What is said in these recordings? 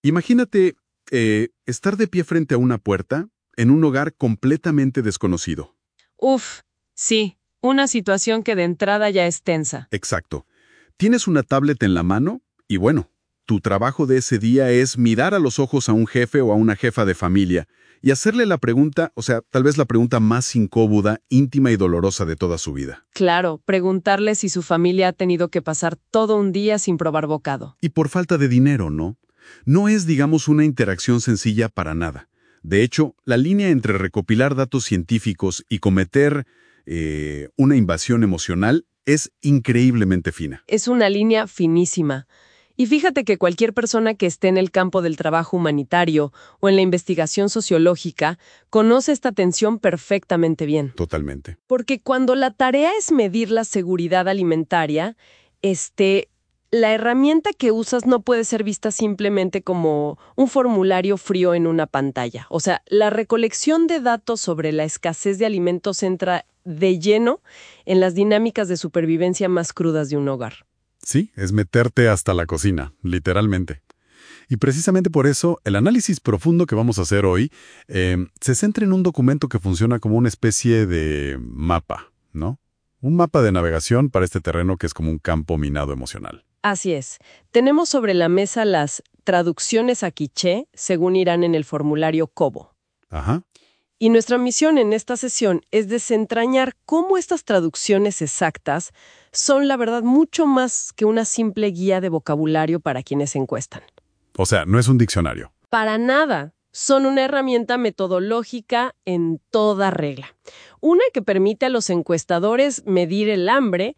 Imagínate estar de pie frente a una puerta en un hogar completamente desconocido. Uf, sí, una situación que de entrada ya es tensa. Exacto. Tienes una tablet en la mano y bueno, tu trabajo de ese día es mirar a los ojos a un jefe o a una jefa de familia y hacerle la pregunta, o sea, tal vez la pregunta más incómoda, íntima y dolorosa de toda su vida. Claro, preguntarle si su familia ha tenido que pasar todo un día sin probar bocado. Y por falta de dinero, ¿no? No es, digamos, una interacción sencilla para nada. De hecho, la línea entre recopilar datos científicos y cometer una invasión emocional es increíblemente fina. Es una línea finísima. Y fíjate que cualquier persona que esté en el campo del trabajo humanitario o en la investigación sociológica conoce esta tensión perfectamente bien. Totalmente. Porque cuando la tarea es medir la seguridad alimentaria, la herramienta que usas no puede ser vista simplemente como un formulario frío en una pantalla. O sea, la recolección de datos sobre la escasez de alimentos entra de lleno en las dinámicas de supervivencia más crudas de un hogar. Sí, es meterte hasta la cocina, literalmente. Y precisamente por eso, el análisis profundo que vamos a hacer hoy se centra en un documento que funciona como una especie de mapa, ¿no? Un mapa de navegación para este terreno que es como un campo minado emocional. Así es. Tenemos sobre la mesa las traducciones a quiché, según irán en el formulario Kobo. Ajá. Y nuestra misión en esta sesión es desentrañar cómo estas traducciones exactas son, la verdad, mucho más que una simple guía de vocabulario para quienes encuestan. O sea, no es un diccionario. Para nada. Son una herramienta metodológica en toda regla. Una que permite a los encuestadores medir el hambre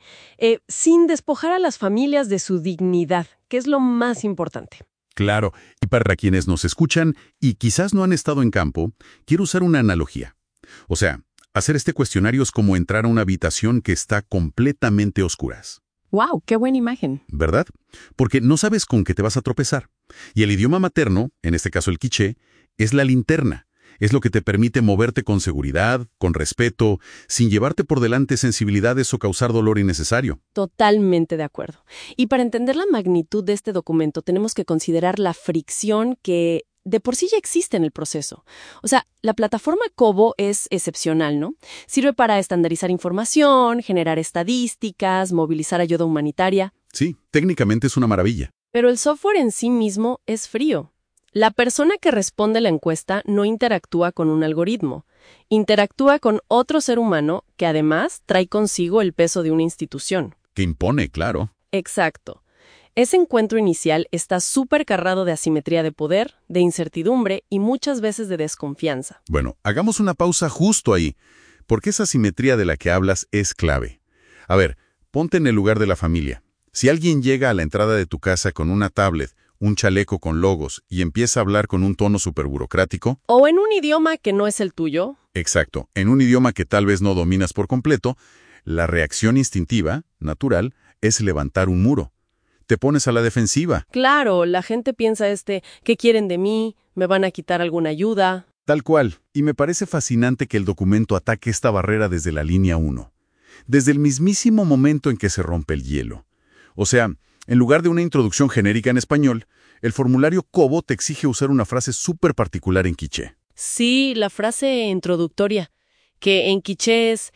sin despojar a las familias de su dignidad, que es lo más importante. Claro, y para quienes nos escuchan y quizás no han estado en campo, quiero usar una analogía. O sea, hacer este cuestionario es como entrar a una habitación que está completamente a oscuras. ¡Wow! ¡Qué buena imagen! ¿Verdad? Porque no sabes con qué te vas a tropezar. Y el idioma materno, en este caso el quiché, es la linterna. Es lo que te permite moverte con seguridad, con respeto, sin llevarte por delante sensibilidades o causar dolor innecesario. Totalmente de acuerdo. Y para entender la magnitud de este documento tenemos que considerar la fricción que de por sí ya existe en el proceso. O sea, la plataforma Kobo es excepcional, ¿no? Sirve para estandarizar información, generar estadísticas, movilizar ayuda humanitaria. Sí, técnicamente es una maravilla. Pero el software en sí mismo es frío. La persona que responde la encuesta no interactúa con un algoritmo. Interactúa con otro ser humano que además trae consigo el peso de una institución. Que impone, claro. Exacto. Ese encuentro inicial está súper cargado de asimetría de poder, de incertidumbre y muchas veces de desconfianza. Bueno, hagamos una pausa justo ahí, porque esa asimetría de la que hablas es clave. A ver, ponte en el lugar de la familia. Si alguien llega a la entrada de tu casa con una tablet, un chaleco con logos y empieza a hablar con un tono súper burocrático. O en un idioma que no es el tuyo. Exacto, en un idioma que tal vez no dominas por completo, la reacción instintiva, natural, es levantar un muro. Te pones a la defensiva. Claro, la gente piensa ¿qué quieren de mí? ¿Me van a quitar alguna ayuda? Tal cual, y me parece fascinante que el documento ataque esta barrera desde la línea 1. Desde el mismísimo momento en que se rompe el hielo. O sea, en lugar de una introducción genérica en español, el formulario Kobo te exige usar una frase súper particular en quiché. Sí, la frase introductoria, que en quiché es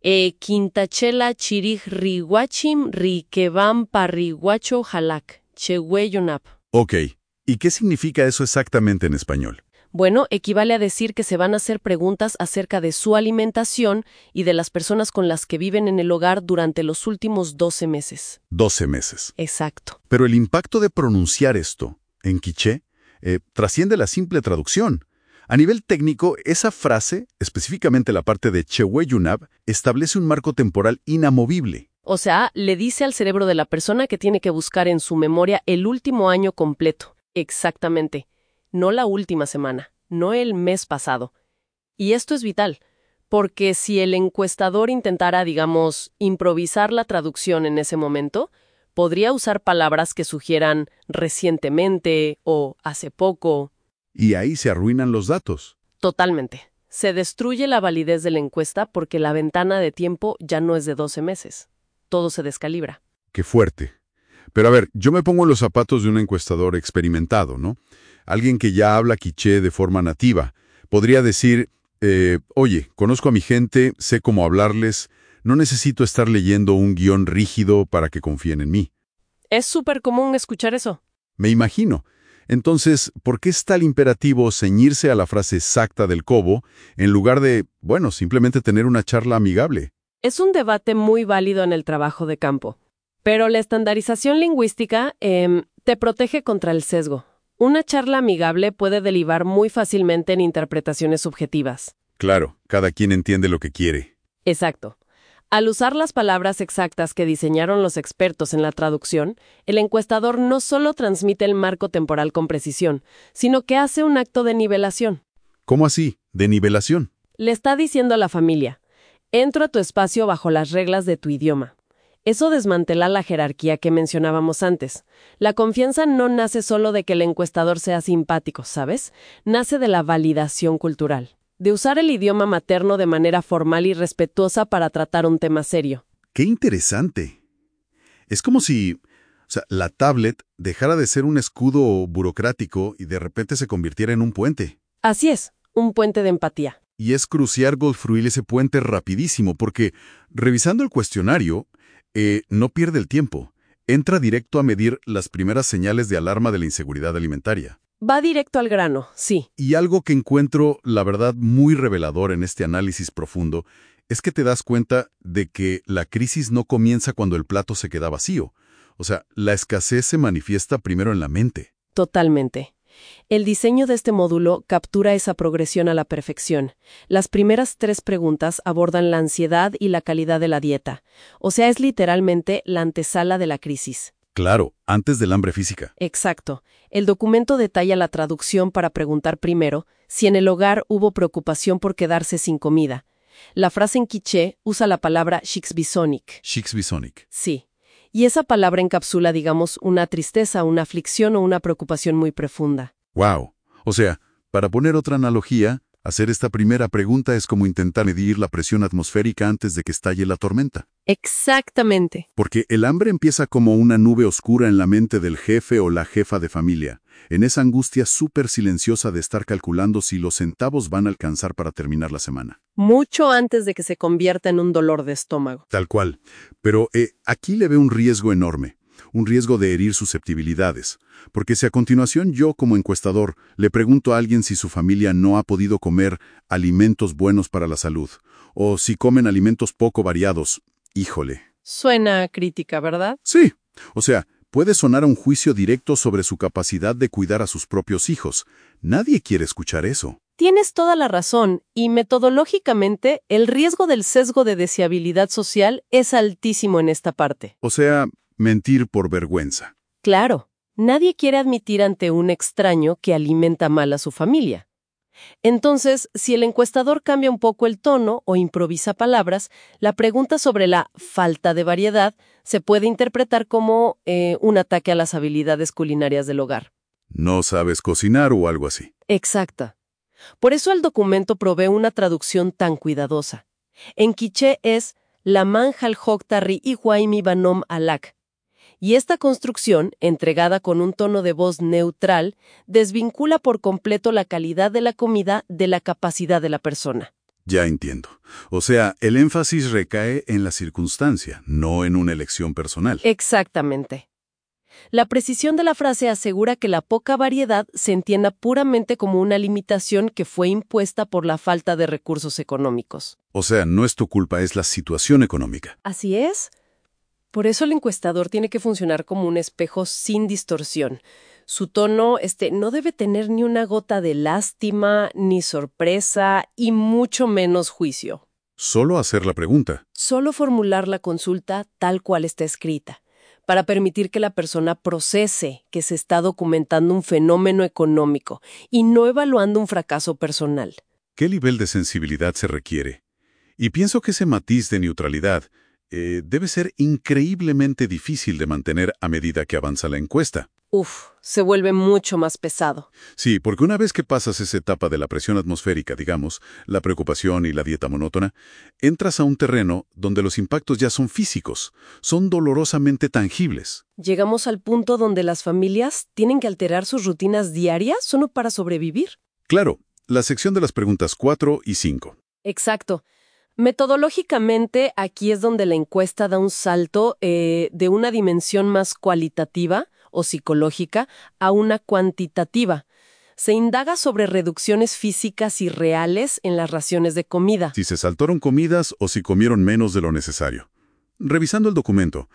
Quintachela chirij rihuachim riquebam parriguacho jalak, chehue-yonap. Ok, ¿y qué significa eso exactamente en español? Bueno, equivale a decir que se van a hacer preguntas acerca de su alimentación y de las personas con las que viven en el hogar durante los últimos 12 meses. 12 meses. Exacto. Pero el impacto de pronunciar esto en quiché trasciende la simple traducción. A nivel técnico, esa frase, específicamente la parte de chehue-yunab, establece un marco temporal inamovible. O sea, le dice al cerebro de la persona que tiene que buscar en su memoria el último año completo. Exactamente. No la última semana, no el mes pasado. Y esto es vital, porque si el encuestador intentara, digamos, improvisar la traducción en ese momento, podría usar palabras que sugieran recientemente o hace poco. Y ahí se arruinan los datos. Totalmente. Se destruye la validez de la encuesta porque la ventana de tiempo ya no es de 12 meses. Todo se descalibra. Qué fuerte. Pero a ver, yo me pongo en los zapatos de un encuestador experimentado, ¿no? Alguien que ya habla quiché de forma nativa. Podría decir, oye, conozco a mi gente, sé cómo hablarles, no necesito estar leyendo un guión rígido para que confíen en mí. Es súper común escuchar eso. Me imagino. Entonces, ¿por qué es tal imperativo ceñirse a la frase exacta del Cobo en lugar de, bueno, simplemente tener una charla amigable? Es un debate muy válido en el trabajo de campo. Pero la estandarización lingüística te protege contra el sesgo. Una charla amigable puede derivar muy fácilmente en interpretaciones subjetivas. Claro, cada quien entiende lo que quiere. Exacto. Al usar las palabras exactas que diseñaron los expertos en la traducción, el encuestador no solo transmite el marco temporal con precisión, sino que hace un acto de nivelación. ¿Cómo así? ¿De nivelación? Le está diciendo a la familia, entro a tu espacio bajo las reglas de tu idioma. Eso desmantela la jerarquía que mencionábamos antes. La confianza no nace solo de que el encuestador sea simpático, ¿sabes? Nace de la validación cultural, de usar el idioma materno de manera formal y respetuosa para tratar un tema serio. ¡Qué interesante! Es como si, la tablet dejara de ser un escudo burocrático y de repente se convirtiera en un puente. Así es, un puente de empatía. Y es crucial construir ese puente rapidísimo porque, revisando el cuestionario, no pierde el tiempo. Entra directo a medir las primeras señales de alarma de la inseguridad alimentaria. Va directo al grano, sí. Y algo que encuentro, la verdad, muy revelador en este análisis profundo, es que te das cuenta de que la crisis no comienza cuando el plato se queda vacío. La escasez se manifiesta primero en la mente. Totalmente. El diseño de este módulo captura esa progresión a la perfección. Las primeras 3 preguntas abordan la ansiedad y la calidad de la dieta. Es literalmente la antesala de la crisis. Claro, antes del hambre física. Exacto. El documento detalla la traducción para preguntar primero si en el hogar hubo preocupación por quedarse sin comida. La frase en quiché usa la palabra shixbisonic. Shixbisonic. Sí. Y esa palabra encapsula, digamos, una tristeza, una aflicción o una preocupación muy profunda. ¡Wow! Para poner otra analogía, hacer esta primera pregunta es como intentar medir la presión atmosférica antes de que estalle la tormenta. Exactamente. Porque el hambre empieza como una nube oscura en la mente del jefe o la jefa de familia, en esa angustia súper silenciosa de estar calculando si los centavos van a alcanzar para terminar la semana. Mucho antes de que se convierta en un dolor de estómago. Tal cual. Pero aquí le veo un riesgo enorme, un riesgo de herir susceptibilidades. Porque si a continuación yo, como encuestador, le pregunto a alguien si su familia no ha podido comer alimentos buenos para la salud, o si comen alimentos poco variados, híjole. Suena crítica, ¿verdad? Sí. Puede sonar a un juicio directo sobre su capacidad de cuidar a sus propios hijos. Nadie quiere escuchar eso. Tienes toda la razón, y metodológicamente, el riesgo del sesgo de deseabilidad social es altísimo en esta parte. Mentir por vergüenza. Claro, nadie quiere admitir ante un extraño que alimenta mal a su familia. Entonces, si el encuestador cambia un poco el tono o improvisa palabras, la pregunta sobre la falta de variedad se puede interpretar como un ataque a las habilidades culinarias del hogar. ¿No sabes cocinar o algo así? Exacta. Por eso el documento provee una traducción tan cuidadosa. En quiché es Laman Jalhoktarri Iguaimi Banom Alak. Y esta construcción, entregada con un tono de voz neutral, desvincula por completo la calidad de la comida de la capacidad de la persona. Ya entiendo. El énfasis recae en la circunstancia, no en una elección personal. Exactamente. La precisión de la frase asegura que la poca variedad se entienda puramente como una limitación que fue impuesta por la falta de recursos económicos. No es tu culpa, es la situación económica. Así es. Por eso el encuestador tiene que funcionar como un espejo sin distorsión. Su tono no debe tener ni una gota de lástima, ni sorpresa, y mucho menos juicio. Solo hacer la pregunta. Solo formular la consulta tal cual está escrita, para permitir que la persona procese que se está documentando un fenómeno económico y no evaluando un fracaso personal. ¿Qué nivel de sensibilidad se requiere? Y pienso que ese matiz de neutralidad debe ser increíblemente difícil de mantener a medida que avanza la encuesta. Se vuelve mucho más pesado. Sí, porque una vez que pasas esa etapa de la presión atmosférica, digamos, la preocupación y la dieta monótona, entras a un terreno donde los impactos ya son físicos, son dolorosamente tangibles. Llegamos al punto donde las familias tienen que alterar sus rutinas diarias solo para sobrevivir. Claro, la sección de las preguntas 4 y 5. Exacto. Metodológicamente, aquí es donde la encuesta da un salto de una dimensión más cualitativa o psicológica a una cuantitativa. Se indaga sobre reducciones físicas y reales en las raciones de comida. Si se saltaron comidas o si comieron menos de lo necesario. Revisando el documento,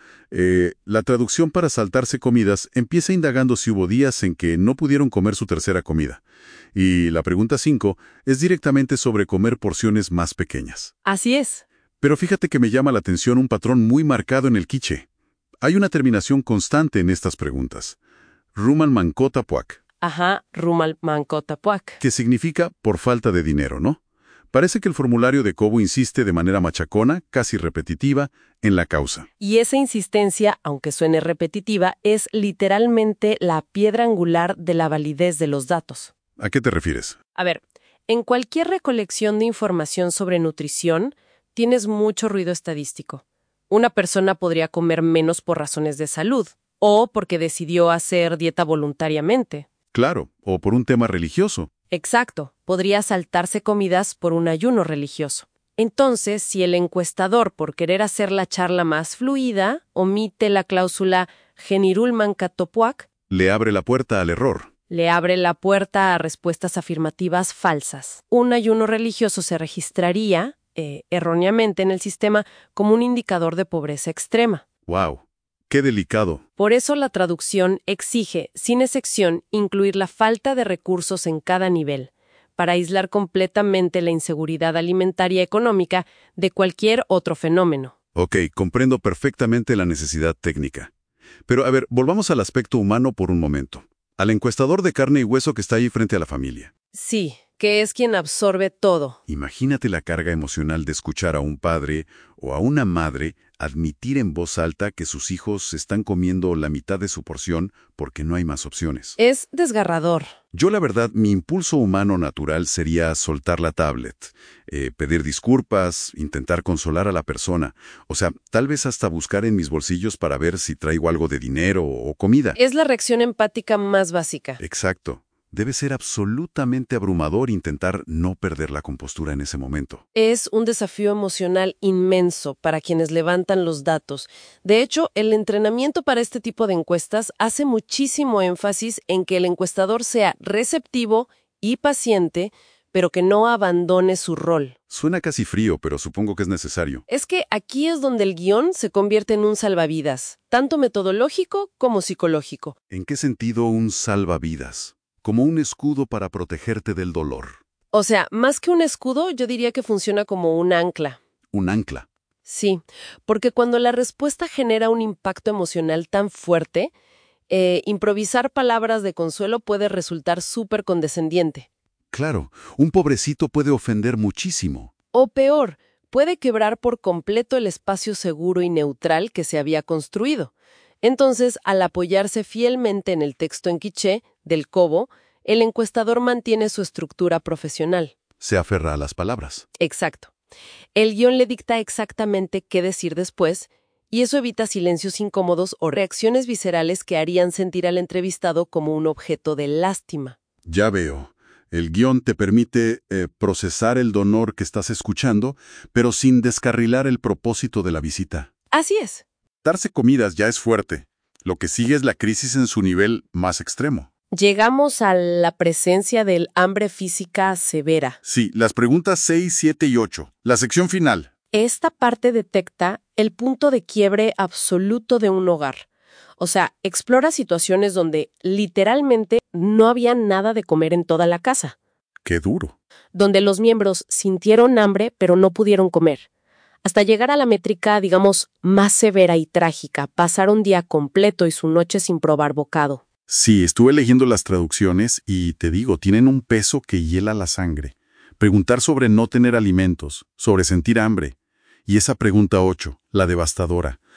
la traducción para saltarse comidas empieza indagando si hubo días en que no pudieron comer su tercera comida. Y la pregunta 5 es directamente sobre comer porciones más pequeñas. Así es. Pero fíjate que me llama la atención un patrón muy marcado en el quiché. Hay una terminación constante en estas preguntas. Rumal mankota puak, Ajá, rumal mankota puak. que significa por falta de dinero, ¿no? Parece que el formulario de Cobo insiste de manera machacona, casi repetitiva, en la causa. Y esa insistencia, aunque suene repetitiva, es literalmente la piedra angular de la validez de los datos. ¿A qué te refieres? A ver, en cualquier recolección de información sobre nutrición, tienes mucho ruido estadístico. Una persona podría comer menos por razones de salud o porque decidió hacer dieta voluntariamente. Claro, o por un tema religioso. Exacto, podría saltarse comidas por un ayuno religioso. Entonces, si el encuestador, por querer hacer la charla más fluida, omite la cláusula genirul mankatopuak, Le abre la puerta al error. le abre la puerta a respuestas afirmativas falsas. Un ayuno religioso se registraría, erróneamente en el sistema, como un indicador de pobreza extrema. ¡Wow! ¡Qué delicado! Por eso la traducción exige, sin excepción, incluir la falta de recursos en cada nivel, para aislar completamente la inseguridad alimentaria económica de cualquier otro fenómeno. Ok, comprendo perfectamente la necesidad técnica. Pero, a ver, volvamos al aspecto humano por un momento. Al encuestador de carne y hueso que está ahí frente a la familia. Sí, que es quien absorbe todo. Imagínate la carga emocional de escuchar a un padre o a una madre admitir en voz alta que sus hijos están comiendo la mitad de su porción porque no hay más opciones. Es desgarrador. Yo, la verdad, mi impulso humano natural sería soltar la tablet, pedir disculpas, intentar consolar a la persona. O sea, tal vez hasta buscar en mis bolsillos para ver si traigo algo de dinero o comida. Es la reacción empática más básica. Exacto. Debe ser absolutamente abrumador intentar no perder la compostura en ese momento. Es un desafío emocional inmenso para quienes levantan los datos. De hecho, el entrenamiento para este tipo de encuestas hace muchísimo énfasis en que el encuestador sea receptivo y paciente, pero que no abandone su rol. Suena casi frío, pero supongo que es necesario. Es que aquí es donde el guión se convierte en un salvavidas, tanto metodológico como psicológico. ¿En qué sentido un salvavidas? Como un escudo para protegerte del dolor. O sea, más que un escudo, yo diría que funciona como un ancla. Un ancla. Sí, porque cuando la respuesta genera un impacto emocional tan fuerte, improvisar palabras de consuelo puede resultar súper condescendiente. Claro, un pobrecito puede ofender muchísimo. O peor, puede quebrar por completo el espacio seguro y neutral que se había construido. Entonces, al apoyarse fielmente en el texto en quiché del Cobo, el encuestador mantiene su estructura profesional. Se aferra a las palabras. Exacto. El guión le dicta exactamente qué decir después, y eso evita silencios incómodos o reacciones viscerales que harían sentir al entrevistado como un objeto de lástima. Ya veo. El guión te permite procesar el dolor que estás escuchando, pero sin descarrilar el propósito de la visita. Así es. Darse comidas ya es fuerte. Lo que sigue es la crisis en su nivel más extremo. Llegamos a la presencia del hambre física severa. Sí, las preguntas 6, 7 y 8. La sección final. Esta parte detecta el punto de quiebre absoluto de un hogar. O sea, explora situaciones donde literalmente no había nada de comer en toda la casa. ¡Qué duro! Donde los miembros sintieron hambre pero no pudieron comer. Hasta llegar a la métrica, digamos, más severa y trágica, pasar un día completo y su noche sin probar bocado. Sí, estuve leyendo las traducciones y te digo, tienen un peso que hiela la sangre. Preguntar sobre no tener alimentos, sobre sentir hambre. Y esa pregunta 8, la devastadora.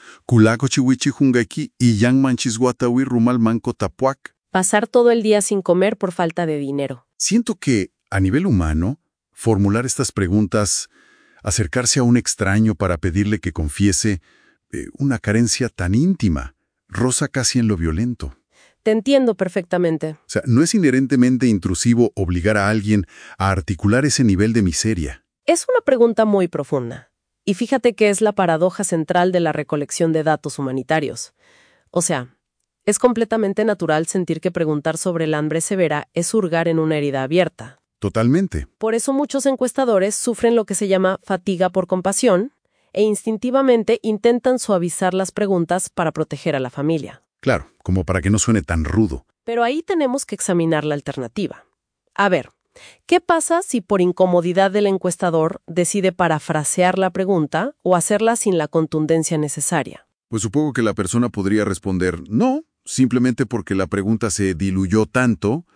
Kulako chiwichi hungaiki y yang manchiswatawi rumal manco tapuac. Pasar todo el día sin comer por falta de dinero. Siento que, a nivel humano, formular estas preguntas, acercarse a un extraño para pedirle que confiese una carencia tan íntima, roza casi en lo violento. Te entiendo perfectamente. O sea, no es inherentemente intrusivo obligar a alguien a articular ese nivel de miseria. Es una pregunta muy profunda. Y fíjate que es la paradoja central de la recolección de datos humanitarios. O sea, es completamente natural sentir que preguntar sobre el hambre severa es hurgar en una herida abierta. Totalmente. Por eso muchos encuestadores sufren lo que se llama fatiga por compasión e instintivamente intentan suavizar las preguntas para proteger a la familia. Claro, como para que no suene tan rudo. Pero ahí tenemos que examinar la alternativa. A ver, ¿qué pasa si por incomodidad del encuestador decide parafrasear la pregunta o hacerla sin la contundencia necesaria? Pues supongo que la persona podría responder no, simplemente porque la pregunta se diluyó tanto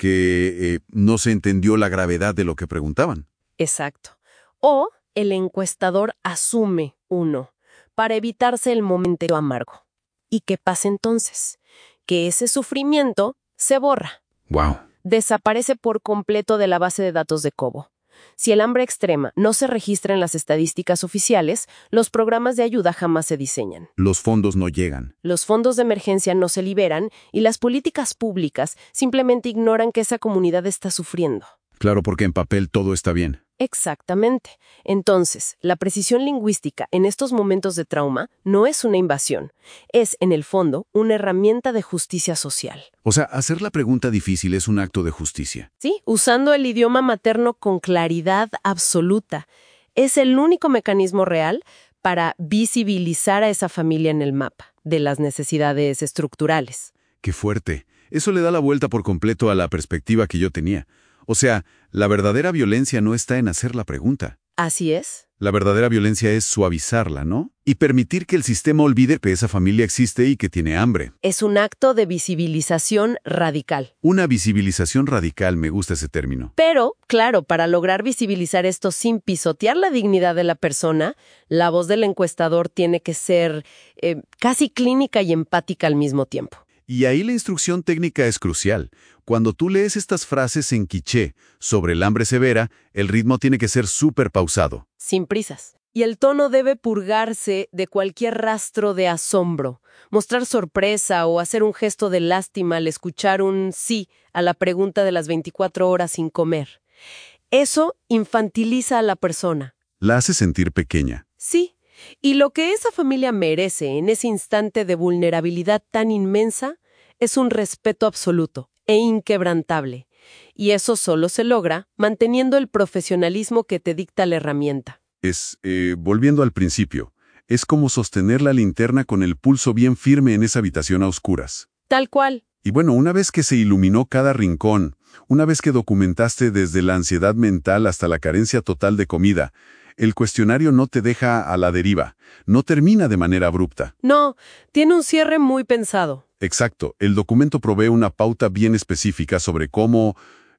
que no se entendió la gravedad de lo que preguntaban. Exacto. O el encuestador asume uno, para evitarse el momento amargo. ¿Y qué pasa entonces? Que ese sufrimiento se borra. Wow. Desaparece por completo de la base de datos de Cobo. Si el hambre extrema no se registra en las estadísticas oficiales, los programas de ayuda jamás se diseñan. Los fondos no llegan. Los fondos de emergencia no se liberan y las políticas públicas simplemente ignoran que esa comunidad está sufriendo. Claro, porque en papel todo está bien. Exactamente. Entonces, la precisión lingüística en estos momentos de trauma no es una invasión, es, en el fondo, una herramienta de justicia social. O sea, hacer la pregunta difícil es un acto de justicia. Sí, usando el idioma materno con claridad absoluta. Es el único mecanismo real para visibilizar a esa familia en el mapa de las necesidades estructurales. ¡Qué fuerte! Eso le da la vuelta por completo a la perspectiva que yo tenía. O sea, la verdadera violencia no está en hacer la pregunta. Así es. La verdadera violencia es suavizarla, ¿no? Y permitir que el sistema olvide que esa familia existe y que tiene hambre. Es un acto de visibilización radical. Una visibilización radical, me gusta ese término. Pero, claro, para lograr visibilizar esto sin pisotear la dignidad de la persona, la voz del encuestador tiene que ser casi clínica y empática al mismo tiempo. Y ahí la instrucción técnica es crucial. Cuando tú lees estas frases en quiché sobre el hambre severa, el ritmo tiene que ser súper pausado. Sin prisas. Y el tono debe purgarse de cualquier rastro de asombro, mostrar sorpresa o hacer un gesto de lástima al escuchar un sí a la pregunta de las 24 horas sin comer. Eso infantiliza a la persona. La hace sentir pequeña. Sí. Y lo que esa familia merece en ese instante de vulnerabilidad tan inmensa es un respeto absoluto e inquebrantable. Y eso solo se logra manteniendo el profesionalismo que te dicta la herramienta. Volviendo al principio, es como sostener la linterna con el pulso bien firme en esa habitación a oscuras. Tal cual. Y bueno, una vez que se iluminó cada rincón, una vez que documentaste desde la ansiedad mental hasta la carencia total de comida, el cuestionario no te deja a la deriva, no termina de manera abrupta. No, tiene un cierre muy pensado. Exacto, el documento provee una pauta bien específica sobre cómo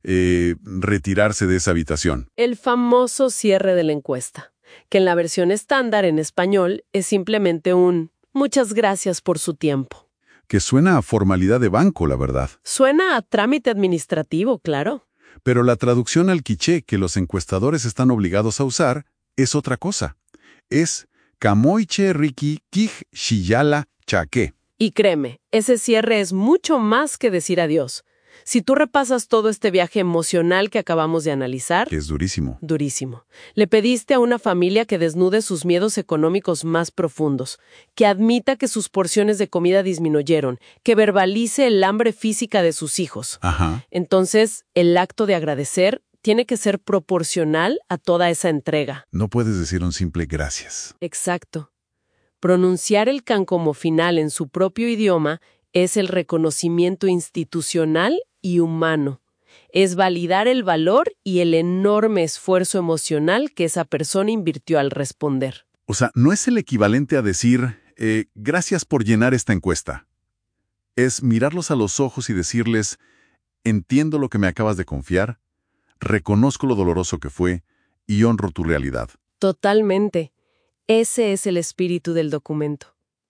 retirarse de esa habitación. El famoso cierre de la encuesta, que en la versión estándar en español es simplemente un «muchas gracias por su tiempo». Que suena a formalidad de banco, la verdad. Suena a trámite administrativo, claro. Pero la traducción al quiché que los encuestadores están obligados a usar es otra cosa. Es Kamoiche Riki Kij Shiyala Chaque. Y créeme, ese cierre es mucho más que decir adiós. Si tú repasas todo este viaje emocional que acabamos de analizar... Que es durísimo. Durísimo. Le pediste a una familia que desnude sus miedos económicos más profundos, que admita que sus porciones de comida disminuyeron, que verbalice el hambre física de sus hijos. Ajá. Entonces, el acto de agradecer tiene que ser proporcional a toda esa entrega. No puedes decir un simple gracias. Exacto. Pronunciar el can como final en su propio idioma es el reconocimiento institucional y humano. Es validar el valor y el enorme esfuerzo emocional que esa persona invirtió al responder. O sea, no es el equivalente a decir, gracias por llenar esta encuesta. Es mirarlos a los ojos y decirles, entiendo lo que me acabas de confiar, reconozco lo doloroso que fue y honro tu realidad. Totalmente. Ese es el espíritu del documento.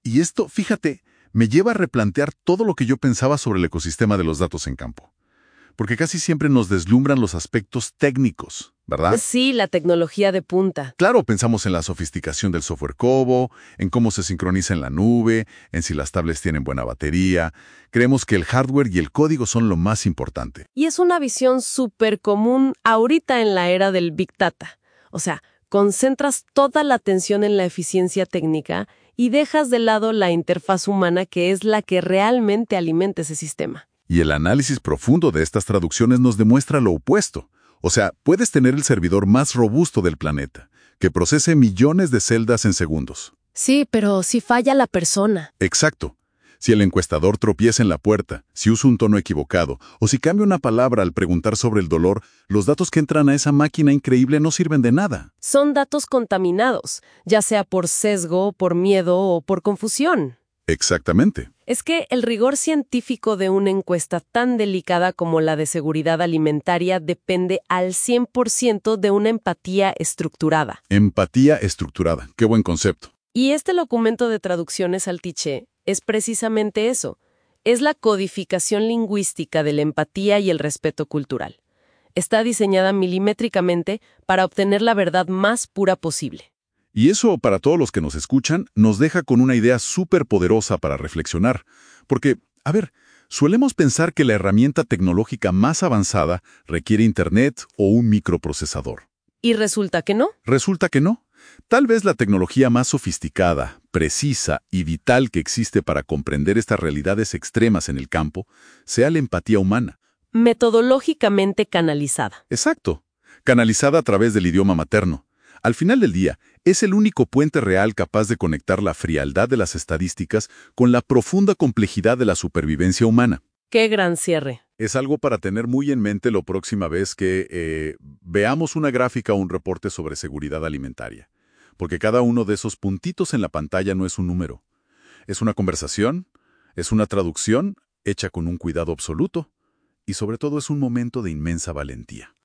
Y esto, fíjate, me lleva a replantear todo lo que yo pensaba sobre el ecosistema de los datos en campo. Porque casi siempre nos deslumbran los aspectos técnicos, ¿verdad? Sí, la tecnología de punta. Claro, pensamos en la sofisticación del software Cobo, en cómo se sincroniza en la nube, en si las tablets tienen buena batería. Creemos que el hardware y el código son lo más importante. Y es una visión súper común ahorita en la era del Big Data. O sea, concentras toda la atención en la eficiencia técnica y dejas de lado la interfaz humana que es la que realmente alimenta ese sistema. Y el análisis profundo de estas traducciones nos demuestra lo opuesto. O sea, puedes tener el servidor más robusto del planeta, que procese millones de celdas en segundos. Sí, pero si falla la persona. Exacto. Si el encuestador tropieza en la puerta, si usa un tono equivocado, o si cambia una palabra al preguntar sobre el dolor, los datos que entran a esa máquina increíble no sirven de nada. Son datos contaminados, ya sea por sesgo, por miedo o por confusión. Exactamente. Es que el rigor científico de una encuesta tan delicada como la de seguridad alimentaria depende al 100% de una empatía estructurada. Empatía estructurada. Qué buen concepto. Y este documento de traducciones al Tiché es precisamente eso. Es la codificación lingüística de la empatía y el respeto cultural. Está diseñada milimétricamente para obtener la verdad más pura posible. Y eso, para todos los que nos escuchan, nos deja con una idea súper poderosa para reflexionar. Porque, a ver, solemos pensar que la herramienta tecnológica más avanzada requiere Internet o un microprocesador. ¿Y resulta que no? Resulta que no. Tal vez la tecnología más sofisticada, precisa y vital que existe para comprender estas realidades extremas en el campo sea la empatía humana. Metodológicamente canalizada. Exacto. Canalizada a través del idioma materno. Al final del día, es el único puente real capaz de conectar la frialdad de las estadísticas con la profunda complejidad de la supervivencia humana. ¡Qué gran cierre! Es algo para tener muy en mente la próxima vez que veamos una gráfica o un reporte sobre seguridad alimentaria. Porque cada uno de esos puntitos en la pantalla no es un número. Es una conversación, es una traducción hecha con un cuidado absoluto y sobre todo es un momento de inmensa valentía.